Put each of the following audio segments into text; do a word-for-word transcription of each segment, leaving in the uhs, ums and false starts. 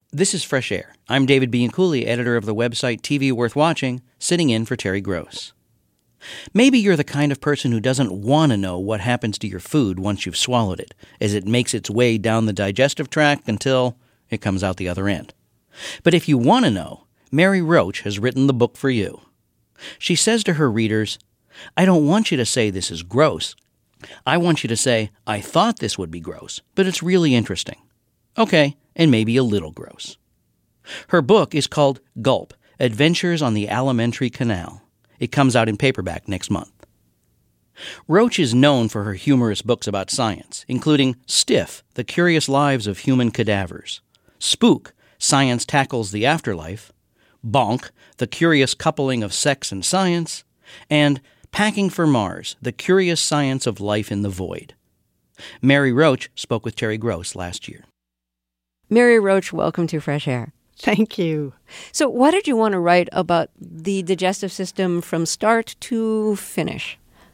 This is Fresh Air. I'm David Bianculli, editor of the website T V Worth Watching, sitting in for Terry Gross. Maybe you're the kind of person who doesn't want to know what happens to your food once you've swallowed it, as it makes its way down the digestive tract until it comes out the other end. But if you want to know, Mary Roach has written the book for you. She says to her readers, I don't want you to say this is gross. I want you to say, I thought this would be gross, but it's really interesting. Okay, and maybe a little gross. Her book is called Gulp, Adventures on the Alimentary Canal. It comes out in paperback next month. Roach is known for her humorous books about science, including Stiff, The Curious Lives of Human Cadavers, Spook, Science Tackles the Afterlife, Bonk, The Curious Coupling of Sex and Science, and Packing for Mars, The Curious Science of Life in the Void. Mary Roach spoke with Terry Gross last year. Mary Roach, welcome to Fresh Air. Thank you. So why did you want to write about the digestive system from start to finish?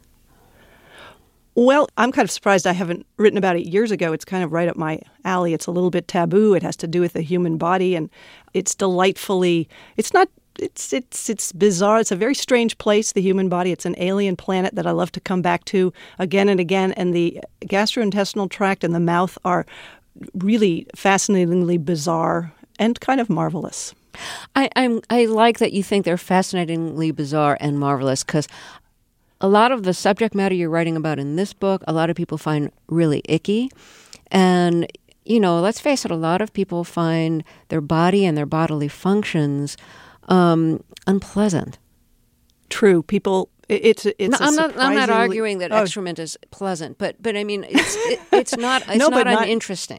Well, I'm kind of surprised I haven't written about it years ago. It's kind of right up my alley. It's a little bit taboo. It has to do with the human body, and it's delightfully, it's not, it's it's it's bizarre. It's a very strange place, the human body. It's an alien planet that I love to come back to again and again, and the gastrointestinal tract and the mouth are really fascinatingly bizarre and kind of marvelous. I I'm, I like that you think they're fascinatingly bizarre and marvelous, because a lot of the subject matter you're writing about in this book, a lot of people find really icky. And, you know, let's face it, a lot of people find their body and their bodily functions um, unpleasant. True. People, it's it's. No, a I'm not. I'm not surprisingly- arguing that Oh, excrement is pleasant, but but I mean, it's it, it's not. It's No, not but not- uninteresting.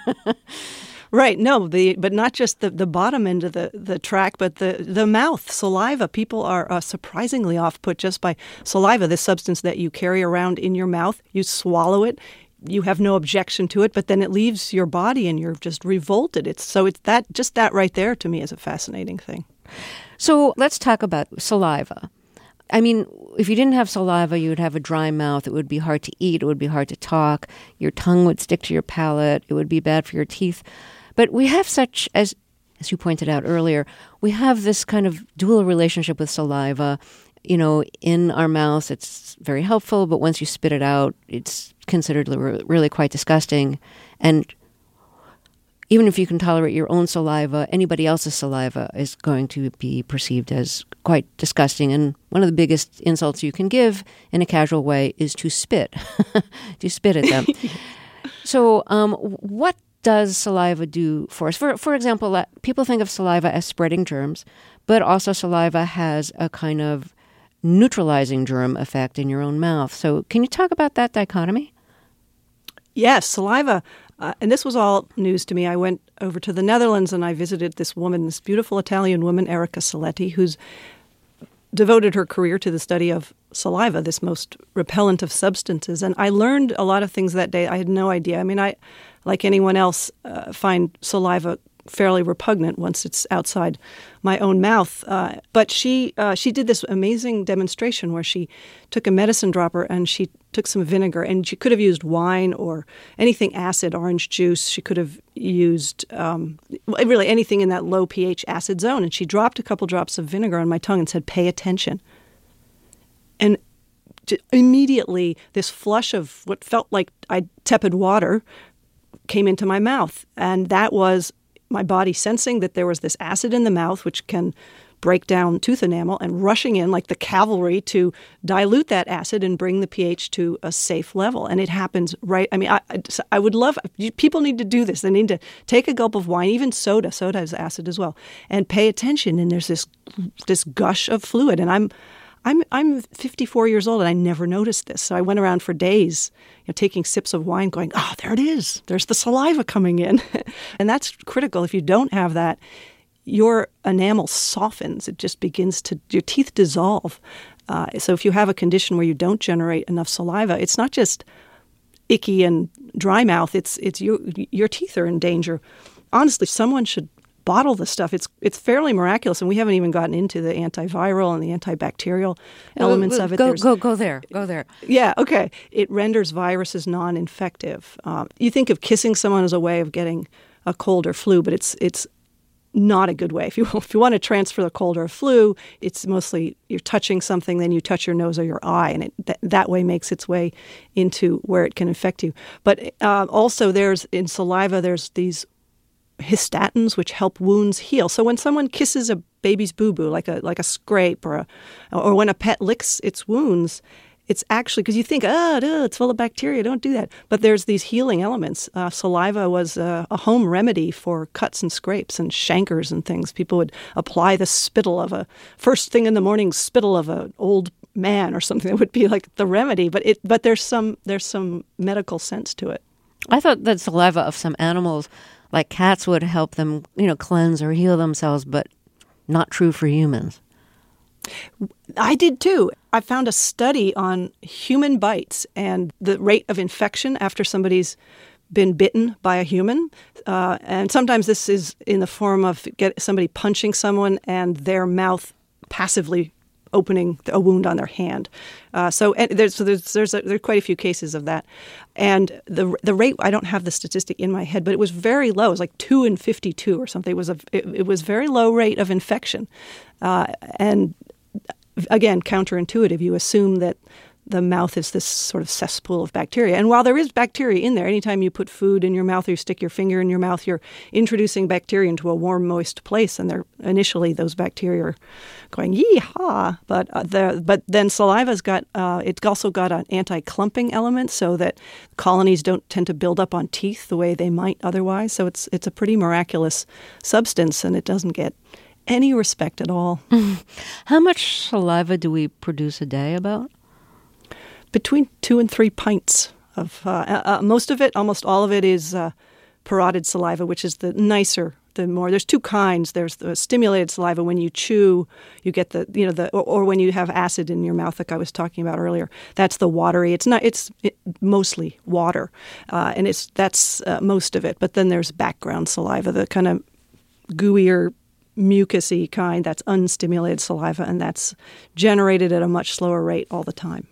Right. No, the but not just the, the bottom end of the, the track, but the, the mouth, saliva. People are uh, surprisingly off-put just by saliva, this substance that you carry around in your mouth. You swallow it. You have no objection to it, but then it leaves your body and you're just revolted. It's so it's that just that right there to me is a fascinating thing. So let's talk about saliva. I mean, if you didn't have saliva, you would have a dry mouth. It would be hard to eat. It would be hard to talk. Your tongue would stick to your palate. It would be bad for your teeth. But we have such, as as you pointed out earlier, we have this kind of dual relationship with saliva. You know, in our mouths, it's very helpful, but once you spit it out, it's considered re- really quite disgusting. And even if you can tolerate your own saliva, anybody else's saliva is going to be perceived as quite disgusting. And one of the biggest insults you can give in a casual way is to spit, to spit at them. So um, what does saliva do for us? For for example, uh, people think of saliva as spreading germs, but also saliva has a kind of neutralizing germ effect in your own mouth. So can you talk about that dichotomy? Yes, saliva. Uh, and this was all news to me. I went over to the Netherlands and I visited this woman, this beautiful Italian woman, Erica Saletti, who's devoted her career to the study of saliva, this most repellent of substances. And I learned a lot of things that day. I had no idea. I mean, I, like anyone else, uh, find saliva fairly repugnant once it's outside my own mouth. Uh, but she uh, she did this amazing demonstration where she took a medicine dropper and she took some vinegar, and she could have used wine or anything acid, orange juice. She could have used um, really anything in that low pH acid zone. And she dropped a couple drops of vinegar on my tongue and said, "Pay attention." And to, immediately, this flush of what felt like I tepid water came into my mouth, and that was my body sensing that there was this acid in the mouth, which can break down tooth enamel, and rushing in like the cavalry to dilute that acid and bring the pH to a safe level. And it happens right. I mean, I, I would love, people need to do this. They need to take a gulp of wine, even soda. Soda has acid as well, and pay attention. And there's this this gush of fluid. And I'm I'm I'm fifty-four years old, and I never noticed this. So I went around for days, you know, taking sips of wine, going, "Oh, there it is. There's the saliva coming in," and that's critical. If you don't have that, your enamel softens. It just begins to your teeth dissolve. Uh, so if you have a condition where you don't generate enough saliva, it's not just icky and dry mouth. It's it's your your teeth are in danger. Honestly, someone should bottle the stuff. It's it's fairly miraculous, and we haven't even gotten into the antiviral and the antibacterial elements of it. Go There's, go go there. Go there. Yeah, okay. It renders viruses non-infective. Um, you think of kissing someone as a way of getting a cold or flu, but it's it's not a good way. If you if you want to transfer the cold or a flu, it's mostly you're touching something, then you touch your nose or your eye, and it th- that way makes its way into where it can infect you. But uh, also there's in saliva, there's these histatins which help wounds heal. So when someone kisses a baby's boo-boo, like a like a scrape, or a, or when a pet licks its wounds, it's actually, because you think, oh, duh, it's full of bacteria, don't do that. But there's these healing elements. Uh, saliva was a, a home remedy for cuts and scrapes and chancres and things. People would apply the spittle of a, first thing in the morning, spittle of an old man or something that would be like the remedy. But it, but there's some there's some medical sense to it. I thought that saliva of some animals, like cats, would help them, you know, cleanse or heal themselves, but not true for humans. I did too. I found a study on human bites and the rate of infection after somebody's been bitten by a human. Uh, and sometimes this is in the form of get somebody punching someone and their mouth passively opening a wound on their hand. Uh, so and there's so there's there's, a, there's quite a few cases of that. And the the rate, I don't have the statistic in my head, but it was very low. It was like two in fifty-two or something. It was a it, it was very low rate of infection. Uh, and again, counterintuitive. You assume that the mouth is this sort of cesspool of bacteria. And while there is bacteria in there, anytime you put food in your mouth or you stick your finger in your mouth, you're introducing bacteria into a warm, moist place. And they're initially those bacteria are going, yee-haw. But, uh, the, but then saliva's got, uh, it's also got an anti-clumping element so that colonies don't tend to build up on teeth the way they might otherwise. So it's it's a pretty miraculous substance, and it doesn't get any respect at all. How much saliva do we produce a day about? Between two and three pints of uh, uh, most of it, almost all of it is uh, parotid saliva, which is the nicer, the more. There's two kinds. There's the stimulated saliva. When you chew, you get the you know the or, or when you have acid in your mouth, like I was talking about earlier. That's the watery. It's not. It's it, mostly water, uh, and it's that's uh, most of it. But then there's background saliva, the kind of gooier, mucusy kind. That's unstimulated saliva, and that's generated at a much slower rate all the time.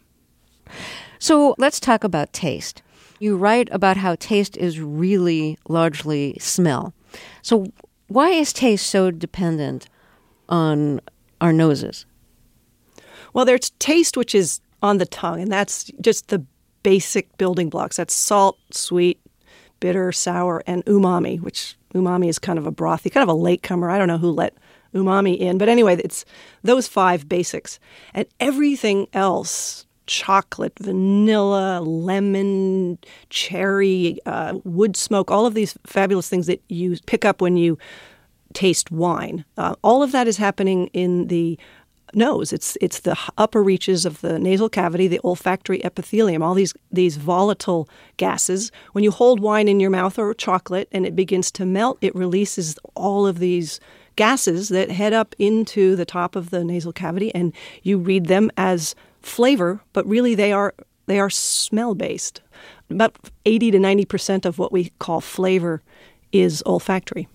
So let's talk about taste. You write about how taste is really largely smell. So why is taste so dependent on our noses? Well, there's taste, which is on the tongue, and that's just the basic building blocks. That's salt, sweet, bitter, sour, and umami, which umami is kind of a brothy, kind of a latecomer. I don't know who let umami in. But anyway, it's those five basics. And everything else, chocolate, vanilla, lemon, cherry, uh, wood smoke, all of these fabulous things that you pick up when you taste wine, uh, all of that is happening in the nose. It's it's the upper reaches of the nasal cavity, the olfactory epithelium, all these these volatile gases. When you hold wine in your mouth or chocolate and it begins to melt, it releases all of these gases that head up into the top of the nasal cavity, and you read them as flavor, but really they are they are smell-based. About eighty to ninety percent of what we call flavor is olfactory.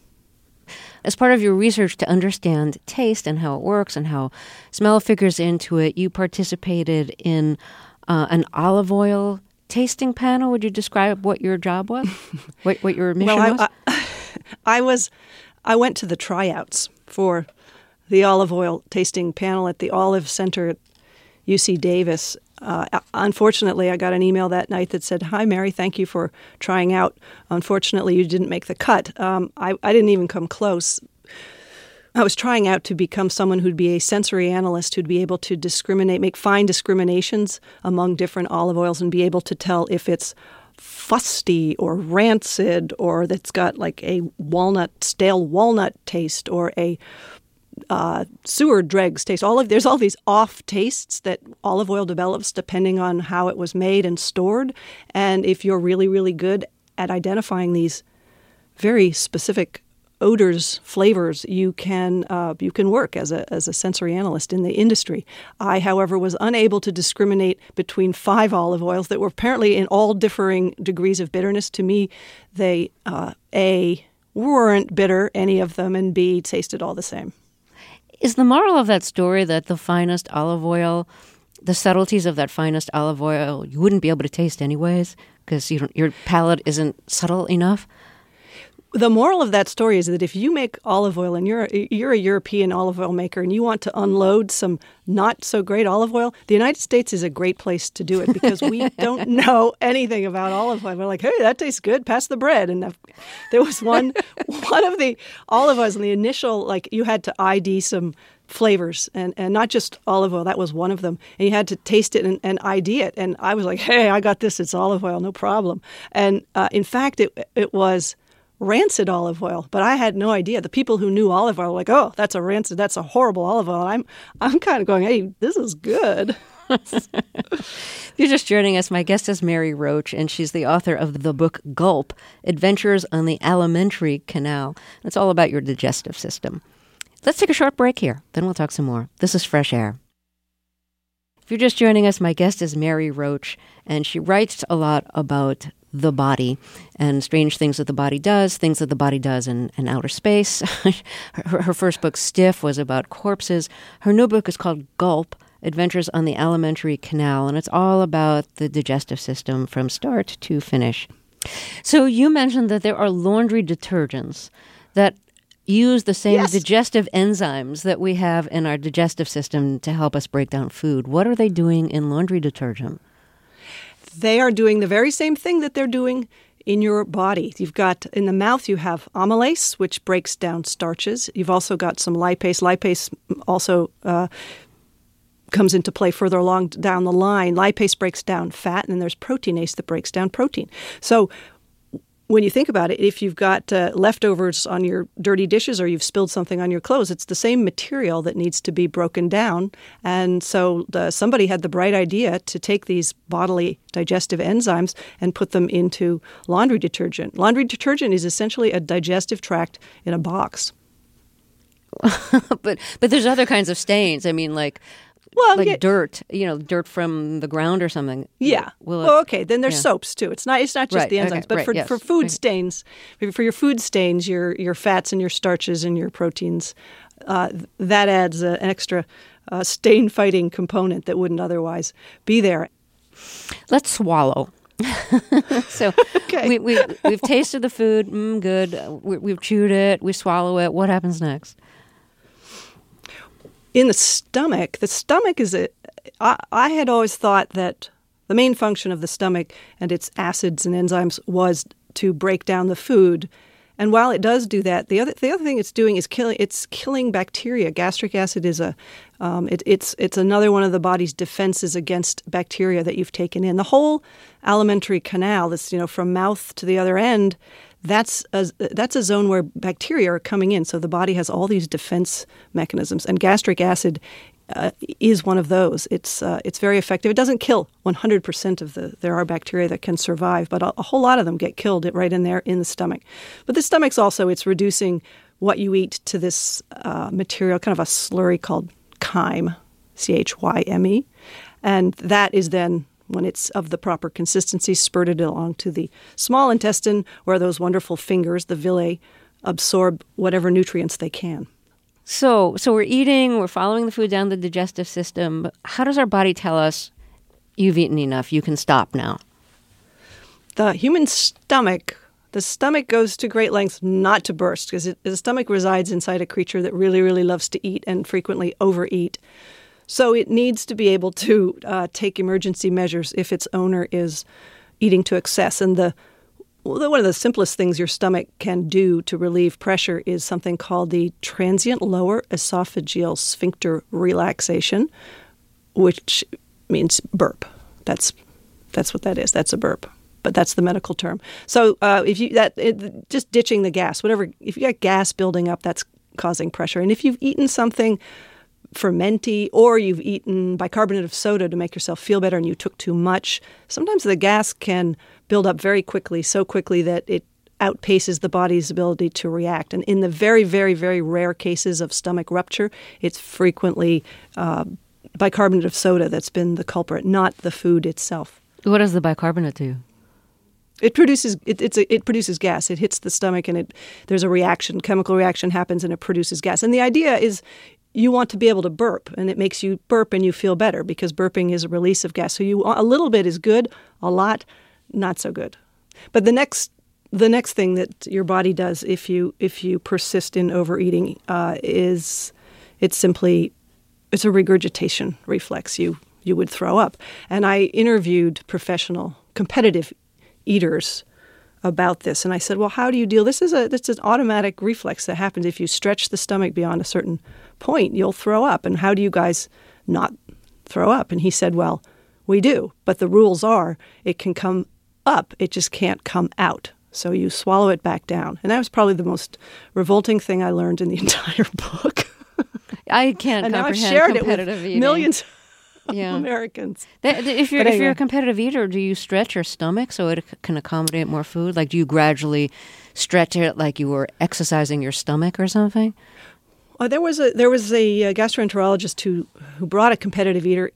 As part of your research to understand taste and how it works and how smell figures into it, you participated in uh, an olive oil tasting panel. Would you describe what your job was? what, what your mission well, I, was? I, I was, I went to the tryouts for the olive oil tasting panel at the Olive Center at U C Davis. Uh, unfortunately, I got an email that night that said, "Hi, Mary, thank you for trying out. Unfortunately, you didn't make the cut." Um, I, I didn't even come close. I was trying out to become someone who'd be a sensory analyst, who'd be able to discriminate, make fine discriminations among different olive oils and be able to tell if it's fusty or rancid or that's got like a walnut, stale walnut taste or a Uh, sewer dregs taste. All of there's all these off tastes that olive oil develops depending on how it was made and stored. And if you're really, really good at identifying these very specific odors, flavors, you can uh, you can work as a as a sensory analyst in the industry. I, however, was unable to discriminate between five olive oils that were apparently in all differing degrees of bitterness. To me, they uh, A, weren't bitter, any of them, and B, tasted all the same. Is the moral of that story that the finest olive oil, the subtleties of that finest olive oil, you wouldn't be able to taste anyways because you don't, your palate isn't subtle enough? The moral of that story is that if you make olive oil and you're a, you're a European olive oil maker and you want to unload some not so great olive oil, the United States is a great place to do it because we don't know anything about olive oil. We're like, hey, that tastes good. Pass the bread. And there was one one of the olive oils in the initial, like you had to I D some flavors and, and not just olive oil. That was one of them. And you had to taste it and, and I D it. And I was like, hey, I got this. It's olive oil. No problem. And uh, in fact, it it was rancid olive oil, but I had no idea. The people who knew olive oil were like, oh, that's a rancid, that's a horrible olive oil. I'm I'm kind of going, hey, this is good. If you're just joining us, my guest is Mary Roach, and she's the author of the book Gulp, Adventures on the Alimentary Canal. It's all about your digestive system. Let's take a short break here, then we'll talk some more. This is Fresh Air. If you're just joining us, my guest is Mary Roach, and she writes a lot about the body and strange things that the body does, things that the body does in, in outer space. her, her first book, Stiff, was about corpses. Her new book is called Gulp, Adventures on the Alimentary Canal, and it's all about the digestive system from start to finish. So you mentioned that there are laundry detergents that use the same yes. digestive enzymes that we have in our digestive system to help us break down food. What are they doing in laundry detergent? They are doing the very same thing that they're doing in your body. You've got, in the mouth, you have amylase, which breaks down starches. You've also got some lipase. Lipase also uh, comes into play further along down the line. Lipase breaks down fat, and then there's proteinase that breaks down protein. So when you think about it, if you've got uh, leftovers on your dirty dishes or you've spilled something on your clothes, it's the same material that needs to be broken down. And so the, somebody had the bright idea to take these bodily digestive enzymes and put them into laundry detergent. Laundry detergent is essentially a digestive tract in a box. but but there's other kinds of stains. I mean, like... Well, like yeah. dirt, you know, dirt from the ground or something. Yeah. Will it, well, okay. Then there's yeah. soaps too. It's not. It's not just right, the enzymes, okay, but right, for, yes. for food okay. stains, for your food stains, your your fats and your starches and your proteins, uh, that adds a, an extra uh, stain fighting component that wouldn't otherwise be there. Let's swallow. so okay. we, we we've tasted the food. Mm, good. We, we've chewed it. We swallow it. What happens next? In the stomach, the stomach is a. I, I had always thought that the main function of the stomach and its acids and enzymes was to break down the food. And while it does do that, the other the other thing it's doing is killing. It's killing bacteria. Gastric acid is a. Um, it, it's it's another one of the body's defenses against bacteria that you've taken in. The whole alimentary canal, this you know from mouth to the other end. That's a, that's a zone where bacteria are coming in. So the body has all these defense mechanisms, and gastric acid uh, is one of those. It's uh, it's very effective. It doesn't kill one hundred percent of the. There are bacteria that can survive, but a, a whole lot of them get killed right in there in the stomach. But the stomach's also it's reducing what you eat to this uh, material, kind of a slurry called chyme, C H Y M E, and that is then, when it's of the proper consistency, spurted along to the small intestine where those wonderful fingers, the villi, absorb whatever nutrients they can. So so we're eating, we're following the food down the digestive system. How does our body tell us, you've eaten enough, you can stop now? The human stomach, the stomach goes to great lengths not to burst because the stomach resides inside a creature that really, really loves to eat and frequently overeat. So it needs to be able to uh, take emergency measures if its owner is eating to excess. And the well, one of the simplest things your stomach can do to relieve pressure is something called the transient lower esophageal sphincter relaxation, which means burp. That's that's what that is. That's a burp. But that's the medical term. So uh, if you that it, just ditching the gas, whatever. If you got gas building up, that's causing pressure. And if you've eaten something fermenty, or you've eaten bicarbonate of soda to make yourself feel better and you took too much, sometimes the gas can build up very quickly, so quickly that it outpaces the body's ability to react. And in the very, very, very rare cases of stomach rupture, it's frequently uh, bicarbonate of soda that's been the culprit, not the food itself. What does the bicarbonate do? It produces it, it's a, it produces gas. It hits the stomach and it there's a reaction, chemical reaction happens and it produces gas. And the idea is you want to be able to burp, and it makes you burp and you feel better because burping is a release of gas. So you a little bit is good, a lot not so good. But the next the next thing that your body does if you if you persist in overeating uh, is it's simply it's a regurgitation reflex. You you would throw up. And I interviewed professional competitive eaters about this, and I said, well, how do you deal? This is a this is an automatic reflex that happens if you stretch the stomach beyond a certain point, you'll throw up. And how do you guys not throw up? And he said, well, we do, but the rules are it can come up, it just can't come out. So you swallow it back down. And that was probably the most revolting thing I learned in the entire book. I can't and comprehend now I've shared competitive it with eating. Millions yeah. of Americans. That, if you're But if you're anyway. a competitive eater, do you stretch your stomach so it can accommodate more food? Like, do you gradually stretch it like you were exercising your stomach or something? Uh, there was a there was a uh, gastroenterologist who who brought a competitive eater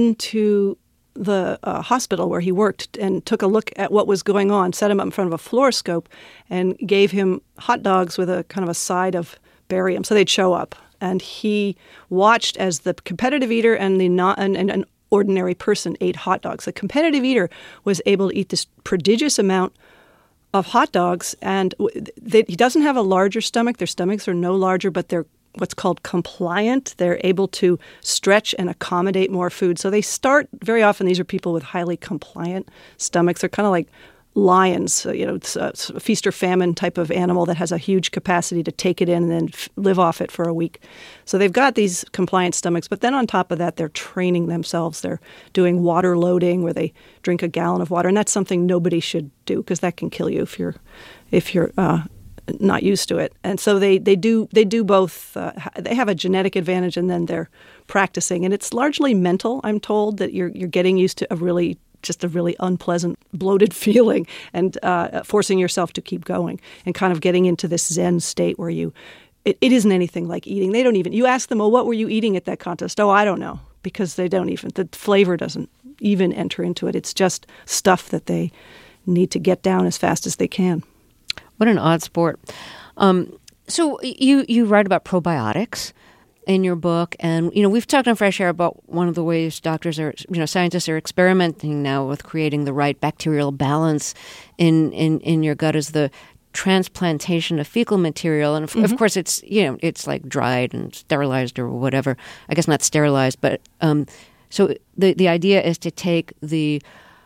into the uh, hospital where he worked and took a look at what was going on, set him up in front of a fluoroscope, and gave him hot dogs with a kind of a side of barium, so they'd show up. And he watched as the competitive eater and the not and, and an ordinary person ate hot dogs. The competitive eater was able to eat this prodigious amount of hot dogs, and they, he doesn't have a larger stomach. Their stomachs are no larger, but they're what's called compliant. They're able to stretch and accommodate more food. So they start, very often these are people with highly compliant stomachs. They're kind of like lions, you know, it's a, it's a feast or famine type of animal that has a huge capacity to take it in and then f- live off it for a week. So they've got these compliant stomachs, but then on top of that, they're training themselves. They're doing water loading where they drink a gallon of water, and that's something nobody should do because that can kill you if you're if you're uh, not used to it. And so they, they do they do both. Uh, they have a genetic advantage, and then they're practicing, and it's largely mental. I'm told that you're you're getting used to a really just a really unpleasant, bloated feeling, and uh, forcing yourself to keep going, and kind of getting into this Zen state where you, it, it isn't anything like eating. They don't even. You ask them, "Oh, what were you eating at that contest?" "Oh, I don't know," because they don't even. The flavor doesn't even enter into it. It's just stuff that they need to get down as fast as they can. What an odd sport. Um, so you you write about probiotics in your book, and you know we've talked on Fresh Air about one of the ways doctors are, you know, scientists are experimenting now with creating the right bacterial balance in in, in your gut is the transplantation of fecal material, and of, mm-hmm. of course it's you know it's like dried and sterilized or whatever. I guess not sterilized, but um, so the the idea is to take the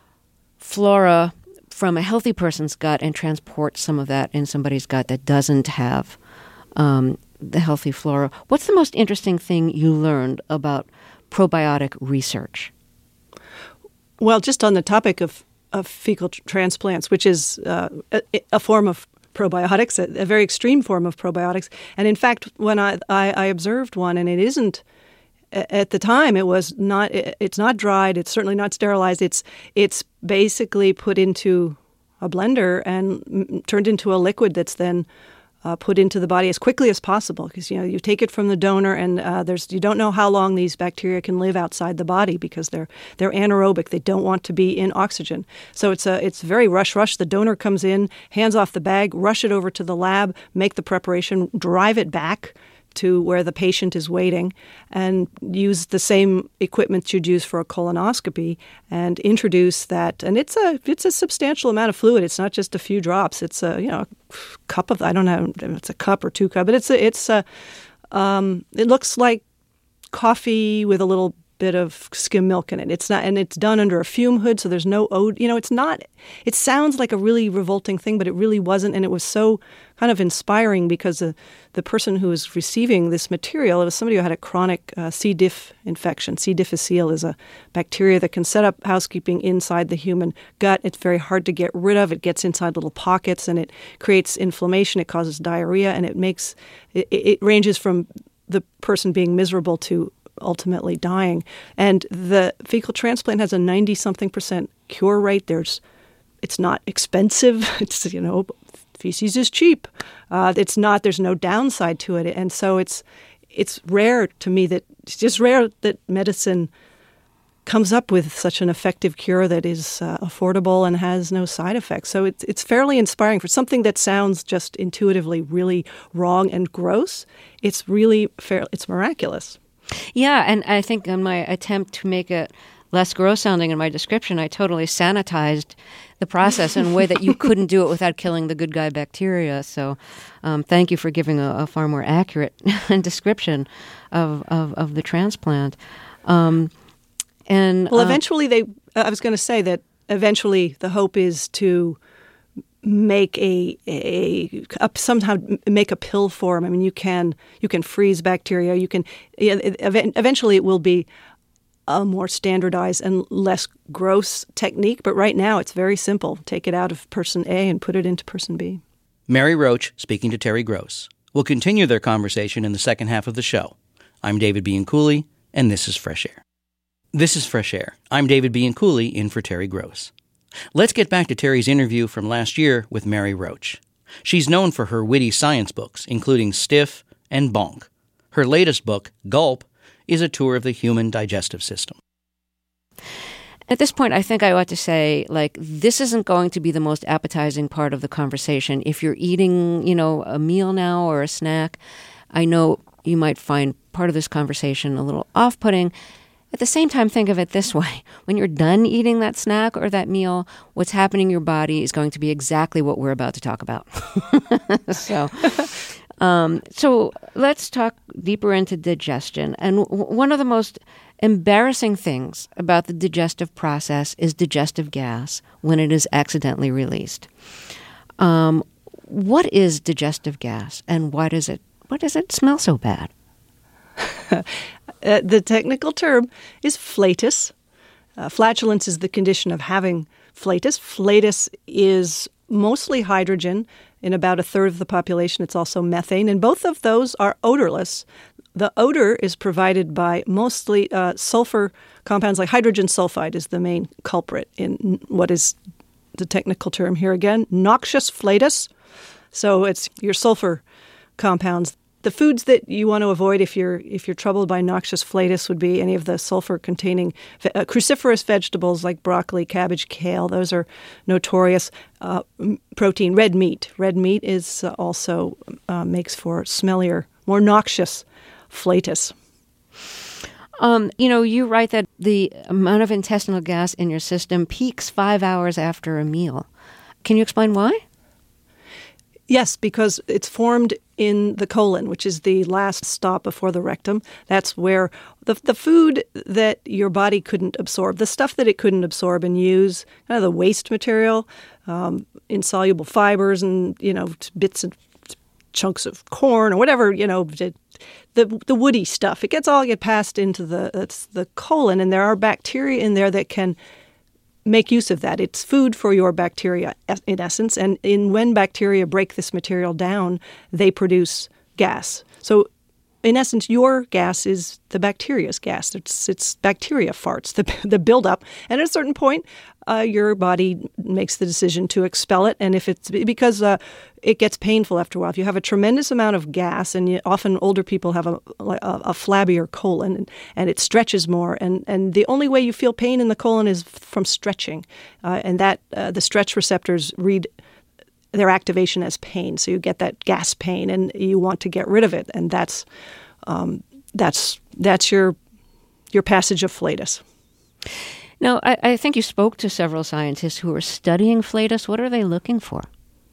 flora from a healthy person's gut and transport some of that in somebody's gut that doesn't have um, the healthy flora. What's the most interesting thing you learned about probiotic research? Well, just on the topic of, of fecal tr- transplants, which is uh, a, a form of probiotics, a, a very extreme form of probiotics. And in fact, when I, I, I observed one, and it isn't, at the time, it was not. It's not dried. It's certainly not sterilized. It's it's basically put into a blender and m- turned into a liquid that's then uh, put into the body as quickly as possible. Because you know you take it from the donor, and uh, there's you don't know how long these bacteria can live outside the body because they're they're anaerobic. They don't want to be in oxygen. So it's a it's very rush rush. The donor comes in, hands off the bag, rush it over to the lab, make the preparation, drive it back to where the patient is waiting, and use the same equipment you'd use for a colonoscopy, and introduce that. And it's a it's a substantial amount of fluid. It's not just a few drops. It's a you know a cup of I don't know if it's a cup or two cup, but it's a, it's a um, it looks like coffee with a little bit of skim milk in it. It's not, and it's done under a fume hood, so there's no odor. You know, it's not. It sounds like a really revolting thing, but it really wasn't, and it was so kind of inspiring because the the person who was receiving this material, it was somebody who had a chronic uh, C. diff infection. C. difficile is a bacteria that can set up housekeeping inside the human gut. It's very hard to get rid of. It gets inside little pockets, and it creates inflammation. It causes diarrhea, and it makes it, it ranges from the person being miserable to ultimately dying. And the fecal transplant has a ninety-something percent cure rate. There's, it's not expensive. It's, you know, feces is cheap. Uh, it's not, there's no downside to it. And so it's it's rare to me that, it's just rare that medicine comes up with such an effective cure that is uh, affordable and has no side effects. So it's it's fairly inspiring for something that sounds just intuitively really wrong and gross. It's really fair. It's miraculous. Yeah, and I think in my attempt to make it less gross sounding in my description, I totally sanitized the process in a way that you couldn't do it without killing the good guy bacteria. So um, thank you for giving a, a far more accurate description of, of, of the transplant. Um, and Well, uh, eventually they, I was going to say that eventually the hope is to make a, a, a somehow make a pill form. I mean, you can you can freeze bacteria. You can eventually it will be a more standardized and less gross technique. But right now it's very simple. Take it out of person A and put it into person B. Mary Roach speaking to Terry Gross. We'll continue their conversation in the second half of the show. I'm David Bianculli, and this is Fresh Air. This is Fresh Air. I'm David Bianculli, in for Terry Gross. Let's get back to Terry's interview from last year with Mary Roach. She's known for her witty science books, including Stiff and Bonk. Her latest book, Gulp, is a tour of the human digestive system. At this point, I think I ought to say, like, this isn't going to be the most appetizing part of the conversation. If you're eating, you know, a meal now or a snack, I know you might find part of this conversation a little off-putting. At the same time, think of it this way. When you're done eating that snack or that meal, what's happening in your body is going to be exactly what we're about to talk about. so, um, so let's talk deeper into digestion. And w- one of the most embarrassing things about the digestive process is digestive gas when it is accidentally released. Um, what is digestive gas, and why does it why does it smell so bad? Uh, the technical term is flatus. Uh, flatulence is the condition of having flatus. Flatus is mostly hydrogen. In about a third of the population, it's also methane, and both of those are odorless. The odor is provided by mostly uh, sulfur compounds, like hydrogen sulfide is the main culprit in what is the technical term here again, noxious flatus. So it's your sulfur compounds. The foods that you want to avoid if you're if you're troubled by noxious flatus would be any of the sulfur-containing uh, cruciferous vegetables like broccoli, cabbage, kale. Those are notorious. Uh, protein, red meat. Red meat is uh, also uh, makes for smellier, more noxious flatus. Um, you know, you write that the amount of intestinal gas in your system peaks five hours after a meal. Can you explain why? Yes, because it's formed in the colon, which is the last stop before the rectum. That's where the the food that your body couldn't absorb, the stuff that it couldn't absorb and use, kind of the waste material, um, insoluble fibers and, you know, bits and chunks of corn or whatever, you know, the the woody stuff. It gets all get passed into the it's the colon, and there are bacteria in there that can make use of that. It's food for your bacteria, in essence. And in when bacteria break this material down, they produce gas. So, in essence, your gas is the bacteria's gas. It's it's bacteria farts, the the buildup. And at a certain point, uh, your body makes the decision to expel it. And if it's because uh, it gets painful after a while. If you have a tremendous amount of gas, and you, often older people have a, a, a flabbier colon, and, and it stretches more. And, and the only way you feel pain in the colon is from stretching. Uh, and that uh, the stretch receptors read their activation as pain. So you get that gas pain, and you want to get rid of it. And that's um, that's that's your your passage of flatus. Now, I, I think you spoke to several scientists who are studying flatus. What are they looking for?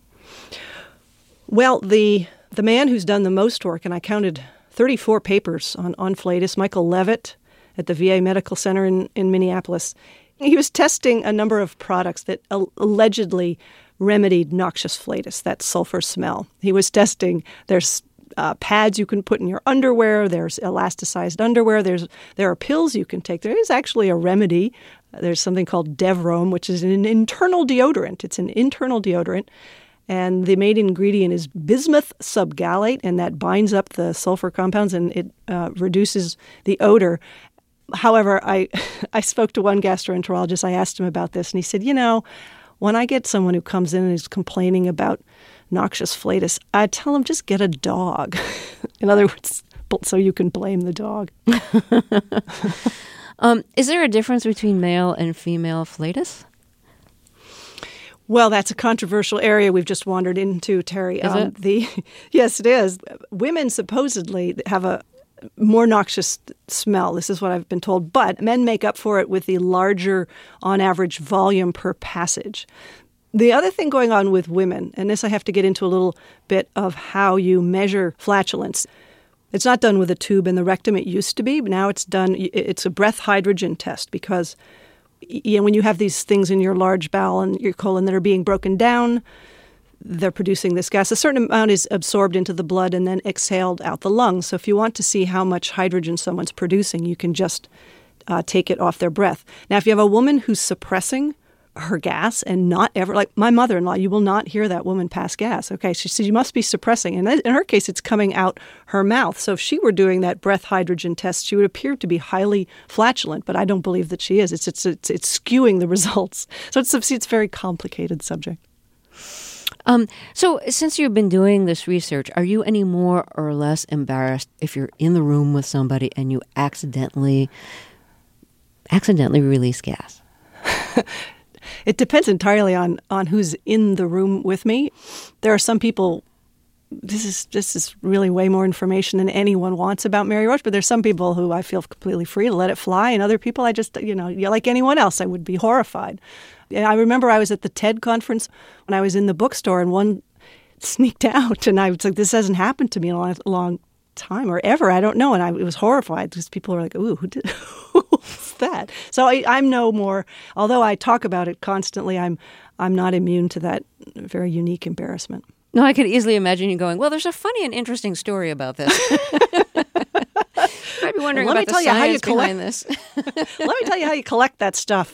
Well, the the man who's done the most work, and I counted thirty-four papers on, on flatus, Michael Levitt at the V A Medical Center in, in Minneapolis, he was testing a number of products that al- allegedly remedied noxious flatus, that sulfur smell. He was testing, there's uh, pads you can put in your underwear, there's elasticized underwear, there's there are pills you can take. There is actually a remedy. There's something called Devrome, which is an internal deodorant. It's an internal deodorant. And the main ingredient is bismuth subgallate, and that binds up the sulfur compounds, and it uh, reduces the odor. However, I I spoke to one gastroenterologist. I asked him about this, and he said, you know, when I get someone who comes in and is complaining about noxious flatus, I tell them just get a dog. In other words, so you can blame the dog. um, is there a difference between male and female flatus? Well, that's a controversial area we've just wandered into, Terry. Is um, it? The yes, it is. Women supposedly have a more noxious smell. This is what I've been told. But men make up for it with the larger, on average, volume per passage. The other thing going on with women, and this I have to get into a little bit of how you measure flatulence. It's not done with a tube in the rectum. It used to be, but now it's done. It's a breath hydrogen test because you know, when you have these things in your large bowel and your colon that are being broken down, they're producing this gas. A certain amount is absorbed into the blood and then exhaled out the lungs. So if you want to see how much hydrogen someone's producing, you can just uh, take it off their breath. Now, if you have a woman who's suppressing her gas and not ever, like my mother-in-law, you will not hear that woman pass gas. Okay, she says you must be suppressing. And in her case, it's coming out her mouth. So if she were doing that breath hydrogen test, she would appear to be highly flatulent, but I don't believe that she is. It's it's it's, it's skewing the results. So it's, it's a very complicated subject. Um, so since you've been doing this research, are you any more or less embarrassed if you're in the room with somebody and you accidentally accidentally release gas? It depends entirely on, on who's in the room with me. There are some people, this is this is really way more information than anyone wants about Mary Roach, but there's some people who I feel completely free to let it fly, and other people I just, you know, like anyone else, I would be horrified. I remember I was at the TED conference when I was in the bookstore, and one sneaked out, and I was like, this hasn't happened to me in a long, long time or ever. I don't know. And I was horrified because people were like, ooh, who did who's that? So I, I'm no more, although I talk about it constantly, I'm I'm not immune to that very unique embarrassment. No, I could easily imagine you going, well, there's a funny and interesting story about this. I'd be wondering well, about the science how you collect, behind this. Let me tell you how you collect that stuff.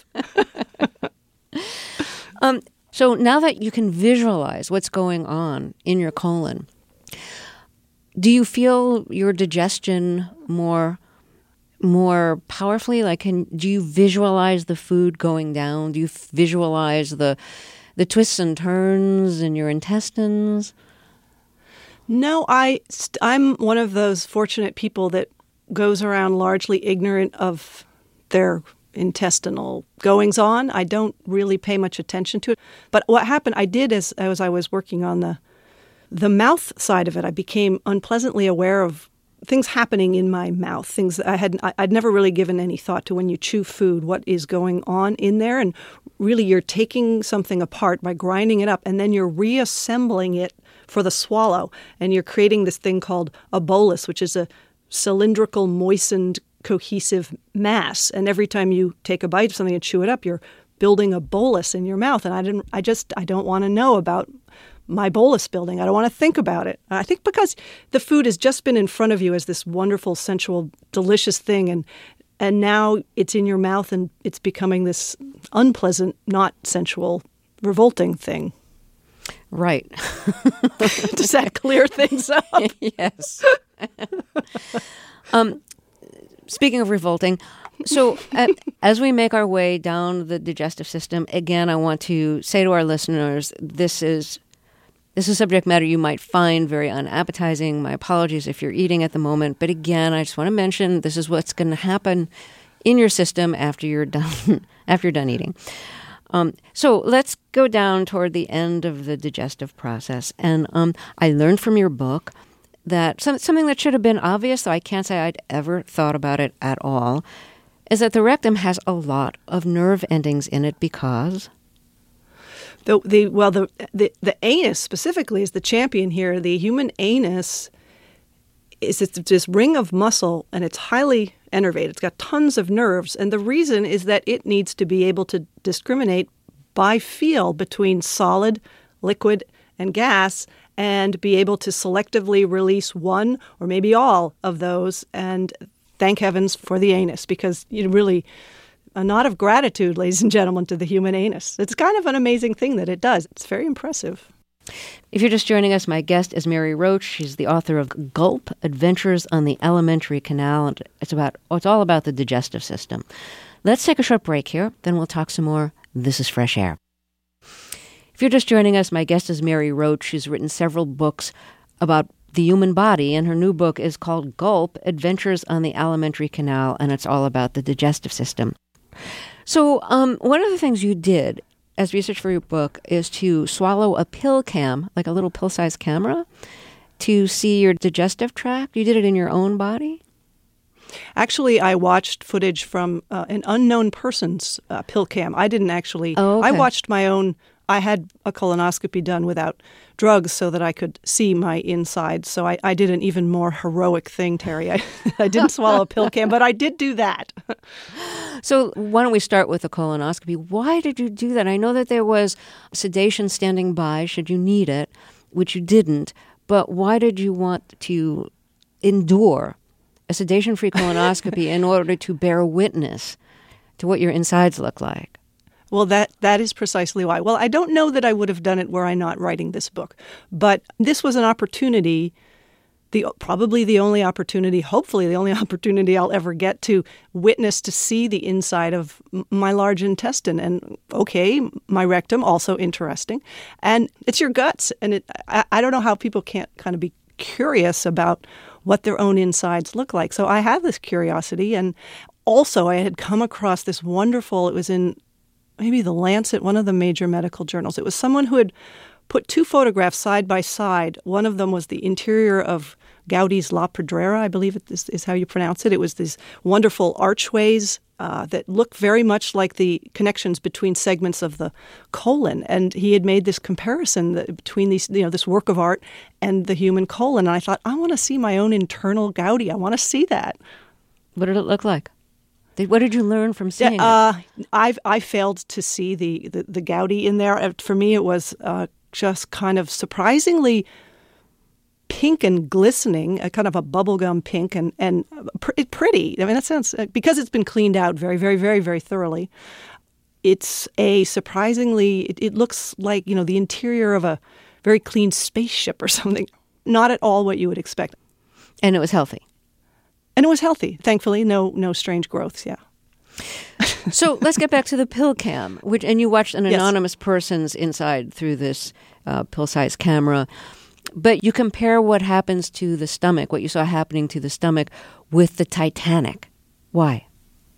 um, so now that you can visualize what's going on in your colon, do you feel your digestion more more powerfully? Like, can do you visualize the food going down? Do you visualize the the twists and turns in your intestines? No, I I'm one of those fortunate people that goes around largely ignorant of their intestinal goings on. I don't really pay much attention to it. But what happened, I did as as I was working on the the mouth side of it, I became unpleasantly aware of things happening in my mouth, things that I had I'd never really given any thought to when you chew food, what is going on in there. And really you're taking something apart by grinding it up, and then you're reassembling it for the swallow. And you're creating this thing called a bolus, which is a cylindrical, moistened, cohesive mass. And every time you take a bite of something and chew it up, you're building a bolus in your mouth. And I didn't I just I don't want to know about my bolus building. I don't want to think about it. I think because the food has just been in front of you as this wonderful, sensual, delicious thing, and and now it's in your mouth and it's becoming this unpleasant, not sensual, revolting thing. Right. Does that clear things up? Yes. um, speaking of revolting, so uh, as we make our way down the digestive system, again, I want to say to our listeners, this is This is subject matter you might find very unappetizing. My apologies if you're eating at the moment. But again, I just want to mention this is what's going to happen in your system after you're done after you're done eating. Um, so let's go down toward the end of the digestive process. And um, I learned from your book that some, something that should have been obvious, though I can't say I'd ever thought about it at all, is that the rectum has a lot of nerve endings in it because... The, the well the, the the anus specifically is the champion here. The human anus is this ring of muscle, and it's highly innervated. It's got tons of nerves, and the reason is that it needs to be able to discriminate by feel between solid, liquid, and gas, and be able to selectively release one or maybe all of those. And thank heavens for the anus, because you really. A nod of gratitude, ladies and gentlemen, to the human anus. It's kind of an amazing thing that it does. It's very impressive. If you're just joining us, my guest is Mary Roach. She's the author of Gulp, Adventures on the Alimentary Canal. And it's about it's all about the digestive system. Let's take a short break here, then we'll talk some more. This is Fresh Air. If you're just joining us, my guest is Mary Roach. She's written several books about the human body, and her new book is called Gulp, Adventures on the Alimentary Canal, and it's all about the digestive system. So um, one of the things you did as research for your book is to swallow a pill cam, like a little pill-sized camera, to see your digestive tract. You did it in your own body? Actually, I watched footage from uh, an unknown person's uh, pill cam. I didn't actually. Oh, okay. I watched my own. I had a colonoscopy done without drugs so that I could see my inside. So I, I did an even more heroic thing, Terry. I, I didn't swallow a pill cam, but I did do that. So why don't we start with the colonoscopy? Why did you do that? I know that there was sedation standing by should you need it, which you didn't. But why did you want to endure a sedation-free colonoscopy in order to bear witness to what your insides look like? Well, that that is precisely why. Well, I don't know that I would have done it were I not writing this book. But this was an opportunity, the probably the only opportunity, hopefully the only opportunity I'll ever get to witness, to see the inside of my large intestine. And, okay, my rectum, also interesting. And it's your guts. And it, I, I don't know how people can't kind of be curious about what their own insides look like. So I had this curiosity. And also I had come across this wonderful, it was in maybe The Lancet, one of the major medical journals. It was someone who had put two photographs side by side. One of them was the interior of Gaudi's La Pedrera, I believe it is, is how you pronounce it. It was these wonderful archways uh, that look very much like the connections between segments of the colon. And he had made this comparison that, between these, you know, this work of art and the human colon. And I thought, I want to see my own internal Gaudi. I want to see that. What did it look like? What did you learn from seeing uh, it? I've I failed to see the, the, the Gaudi in there. For me, it was uh, just kind of surprisingly pink and glistening, a kind of a bubblegum pink and, and pr- pretty. I mean, that sounds, because it's been cleaned out very, very, very, very thoroughly, it's a surprisingly, it, it looks like, you know, the interior of a very clean spaceship or something. Not at all what you would expect. And it was healthy. And it was healthy, thankfully. No, no strange growths. Yeah. So let's get back to the pill cam, which and you watched an Yes. anonymous person's inside through this uh, pill-sized camera. But you compare what happens to the stomach, what you saw happening to the stomach, with the Titanic. Why?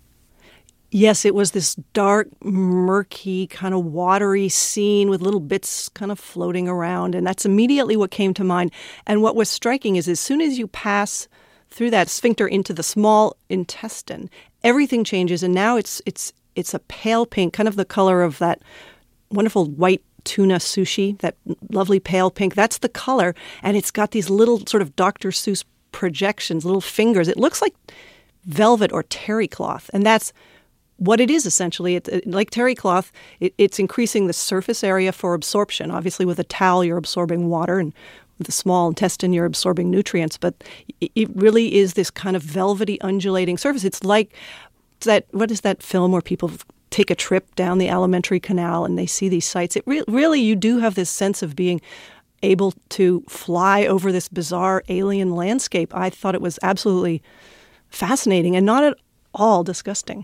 Yes, it was this dark, murky, kind of watery scene with little bits kind of floating around. And that's immediately what came to mind. And what was striking is as soon as you pass through that sphincter into the small intestine, everything changes. And now it's it's it's a pale pink, kind of the color of that wonderful white tuna sushi, that lovely pale pink. That's the color. And it's got these little sort of Doctor Seuss projections, little fingers. It looks like velvet or terry cloth. And that's what it is, essentially. It, it, like terry cloth, it, it's increasing the surface area for absorption. Obviously, with a towel, you're absorbing water, and with the small intestine, you're absorbing nutrients. But it, it really is this kind of velvety, undulating surface. It's like that. What is that film where people take a trip down the alimentary canal and they see these sights? It re- really, you do have this sense of being able to fly over this bizarre alien landscape. I thought it was absolutely fascinating and not at all disgusting.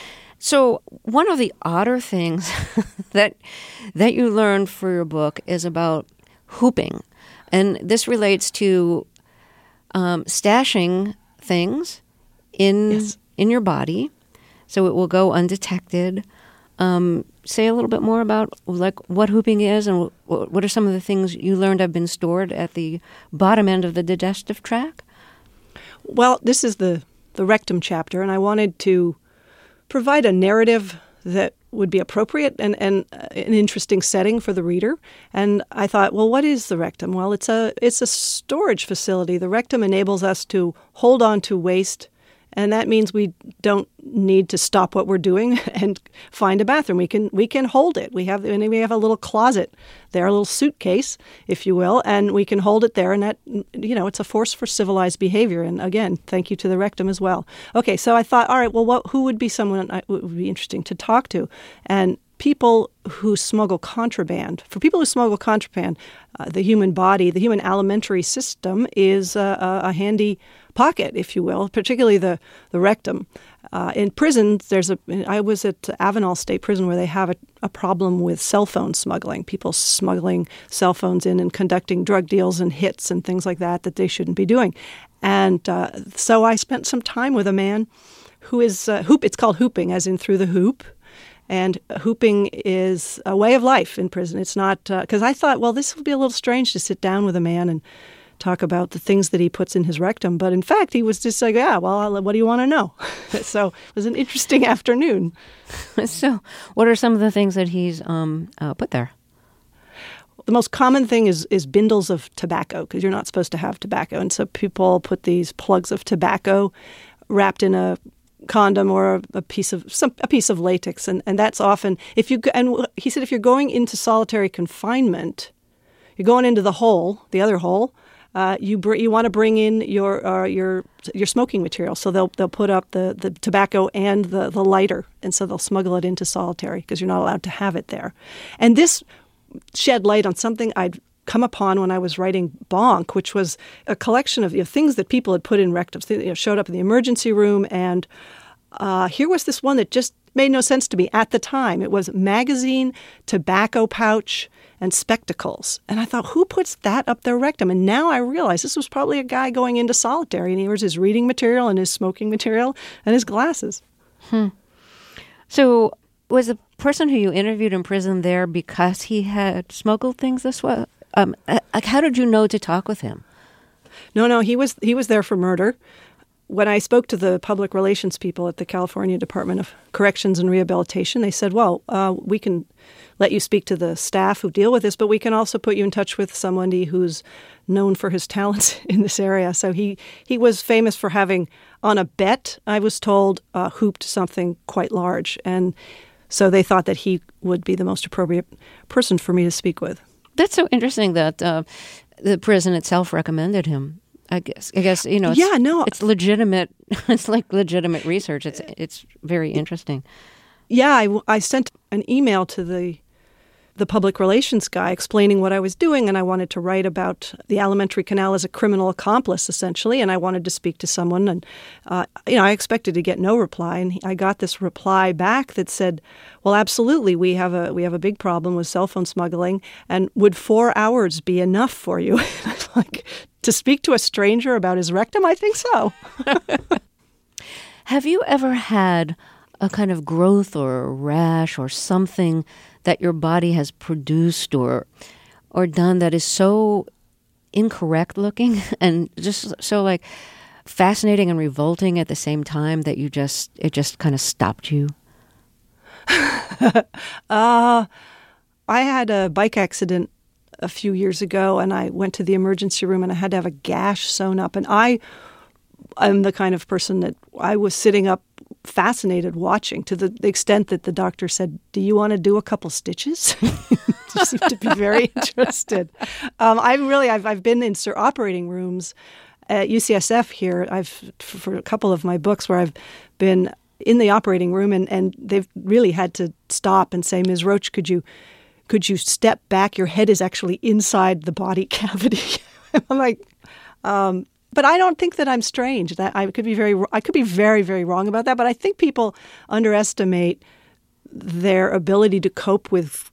So one of the odder things that that you learned for your book is about hooping. And this relates to um, stashing things in Yes. in your body, so it will go undetected. Um, say a little bit more about like what hooping is, and w- what are some of the things you learned have been stored at the bottom end of the digestive tract? Well, this is the, the rectum chapter, and I wanted to provide a narrative that would be appropriate and, and an interesting setting for the reader. And I thought, well, what is the rectum? Well, it's a it's a storage facility. The rectum enables us to hold on to waste, and that means we don't need to stop what we're doing and find a bathroom. We can we can hold it. We have and we have a little closet there, a little suitcase, if you will, and we can hold it there. And that, you know, it's a force for civilized behavior. And again, thank you to the rectum as well. Okay, so I thought, all right, well, what, who would be someone I, would be interesting to talk to? And people who smuggle contraband. For people who smuggle contraband, uh, the human body, the human alimentary system is a, a, a handy pocket, if you will, particularly the, the rectum. Uh, in prisons, there's a. I was at Avenal State Prison where they have a, a problem with cell phone smuggling, people smuggling cell phones in and conducting drug deals and hits and things like that that they shouldn't be doing. And uh, so I spent some time with a man who is uh, hoop. It's called hooping, as in through the hoop. And hooping is a way of life in prison. It's not, because uh, I thought, well, this would be a little strange to sit down with a man and talk about the things that he puts in his rectum. But in fact, he was just like, yeah, well, what do you want to know? So it was an interesting afternoon. So what are some of the things that he's um, uh, put there? The most common thing is is bindles of tobacco, because you're not supposed to have tobacco. And so people put these plugs of tobacco wrapped in a condom or a, a piece of some a piece of latex, and, and that's often if you and he said if you're going into solitary confinement, you're going into the hole, the other hole. Uh, you br- you want to bring in your uh, your your smoking material, so they'll they'll put up the, the tobacco and the, the lighter, and so they'll smuggle it into solitary because you're not allowed to have it there. And this shed light on something I'd come upon when I was writing Bonk, which was a collection of you know, things that people had put in rectums. They you know, showed up in the emergency room, and uh, here was this one that just made no sense to me at the time. It was magazine, tobacco pouch, and spectacles. And I thought, who puts that up their rectum? And now I realize this was probably a guy going into solitary, and he was his reading material and his smoking material and his glasses. Hmm. So was the person who you interviewed in prison there because he had smuggled things this way? Um, like, how did you know to talk with him? No, no, he was he was there for murder. When I spoke to the public relations people at the California Department of Corrections and Rehabilitation, they said, well, uh, we can let you speak to the staff who deal with this, but we can also put you in touch with somebody who's known for his talents in this area. So he, he was famous for having, on a bet, I was told, uh, hooped something quite large. And so they thought that he would be the most appropriate person for me to speak with. That's so interesting that uh, the prison itself recommended him. I guess, I guess you know. It's, yeah, no, it's legitimate. It's like legitimate research. It's it's very interesting. Yeah, I, I sent an email to the the public relations guy explaining what I was doing, and I wanted to write about the alimentary canal as a criminal accomplice, essentially, and I wanted to speak to someone, and uh, you know, I expected to get no reply, and I got this reply back that said, "Well, absolutely, we have a we have a big problem with cell phone smuggling, and would four hours be enough for you?" Like, to speak to a stranger about his rectum, I think so. Have you ever had a kind of growth or a rash or something that your body has produced or or done that is so incorrect looking and just so like fascinating and revolting at the same time that you just it just kind of stopped you? uh, I had a bike accident a few years ago, and I went to the emergency room, and I had to have a gash sewn up. And I am the kind of person that I was sitting up fascinated watching, to the, the extent that the doctor said, "Do you want to do a couple stitches?" She seemed to be very interested. Um, I really, I've, I've been in operating rooms at U C S F here. I've for a couple of my books where I've been in the operating room, and, and they've really had to stop and say, "Miz Roach, could you could you step back? Your head is actually inside the body cavity." I'm like, um, but I don't think that I'm strange. That I could be very, I could be very, very wrong about that. But I think people underestimate their ability to cope with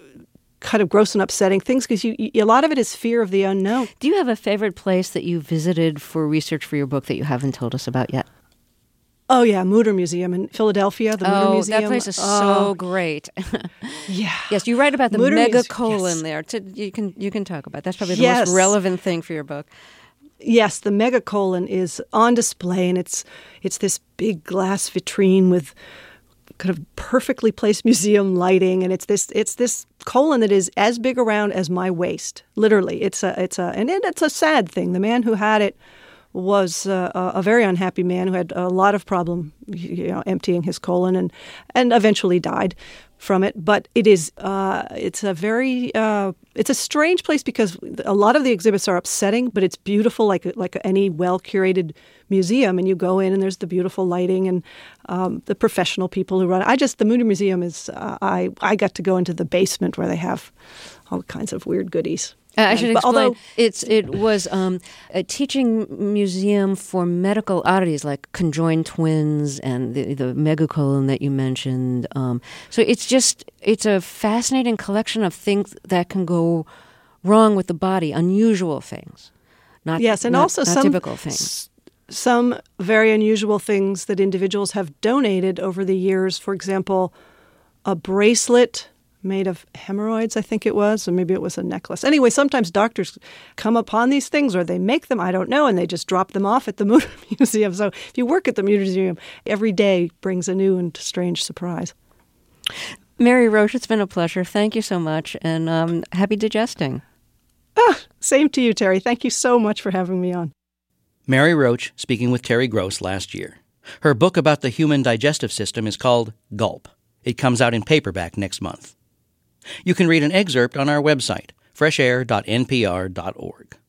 kind of gross and upsetting things, because you, you, a lot of it is fear of the unknown. Do you have a favorite place that you visited for research for your book that you haven't told us about yet? Oh, yeah, Mutter Museum in Philadelphia, the Mutter oh, Museum. That place is oh. so great. Yeah. Yes, you write about the Mutter megacolon Muse- yes. there. To, you can you can talk about. That's probably the Yes. most relevant thing for your book. Yes, the megacolon is on display, and it's it's this big glass vitrine with kind of perfectly placed museum lighting, and it's this it's this colon that is as big around as my waist. Literally, it's a it's a and it, it's a sad thing. The man who had it was uh, a very unhappy man who had a lot of problem, you know, emptying his colon, and and eventually died from it. But it is uh, it's a very uh, it's a strange place, because a lot of the exhibits are upsetting, but it's beautiful, like like any well curated museum. And you go in, and there's the beautiful lighting and um, the professional people who run it. I just the Mutter Museum is uh, I I got to go into the basement where they have all kinds of weird goodies. Uh, I should And, explain. although, it's it was um, a teaching museum for medical oddities like conjoined twins and the, the megacolon that you mentioned. Um, so it's just it's a fascinating collection of things that can go wrong with the body, unusual things. Not yes, and not, also not some typical things. S- some very unusual things that individuals have donated over the years. For example, a bracelet made of hemorrhoids, I think it was, or maybe it was a necklace. Anyway, sometimes doctors come upon these things, or they make them, I don't know, and they just drop them off at the Mutter Museum. So if you work at the Mutter Museum, every day brings a new and strange surprise. Mary Roach, it's been a pleasure. Thank you so much, and um, happy digesting. Ah, same to you, Terry. Thank you so much for having me on. Mary Roach speaking with Terry Gross last year. Her book about the human digestive system is called Gulp. It comes out in paperback next month. You can read an excerpt on our website, fresh air dot n p r dot org.